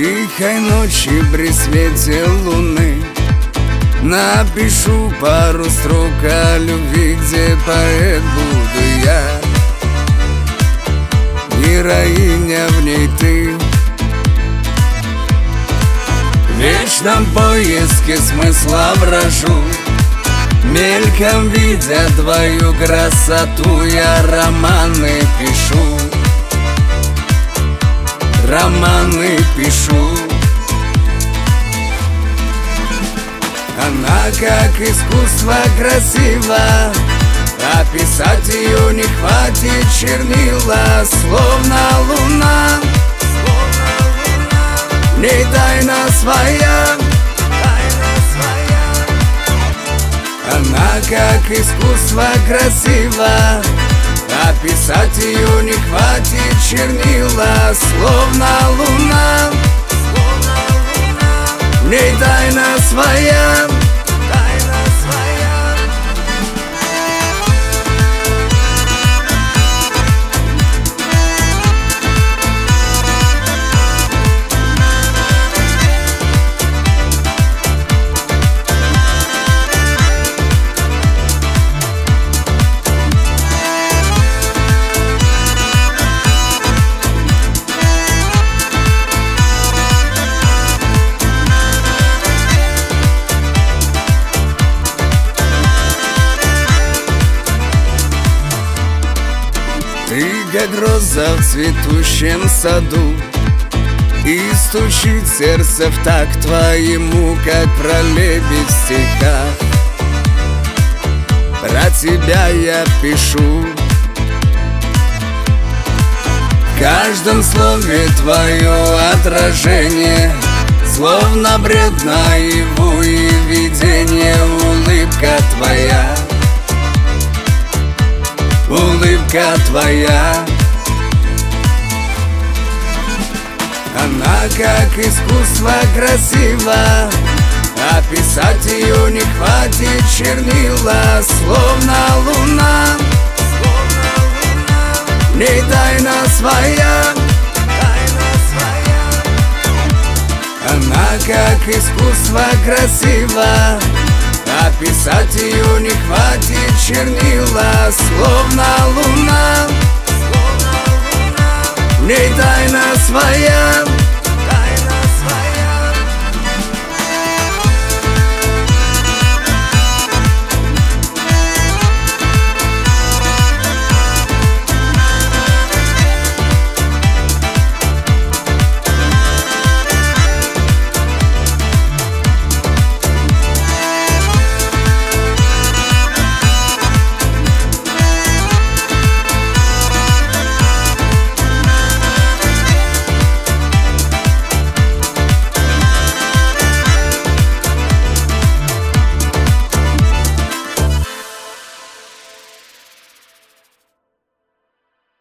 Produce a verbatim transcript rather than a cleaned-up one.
тихой ночи при свете луны напишу пару строк о любви, где поэт буду я. Героиня в ней ты, в вечном поиске смысла брожу, мельком видя твою красоту, я романы пишу, романы пишу. Она как искусство красива, описать ее не хватит чернила, словно луна, в ней тайна своя. Она как искусство красива, описать ее не хватит чернила, словно луна, в ней тайна своя. Ты как роза в цветущем саду, и стучит сердце в такт твоему, как про лебедь в стихах. Про тебя я пишу, в каждом слове твое отражение, словно бред наяву и видение. Улыбка твоя, улыбка твоя. Она как искусство красива, описать ее не хватит чернила, словно луна, в ней тайна своя. Она как искусство красива, описать ее не хватит чернила, словно луна, в ней тайна своя.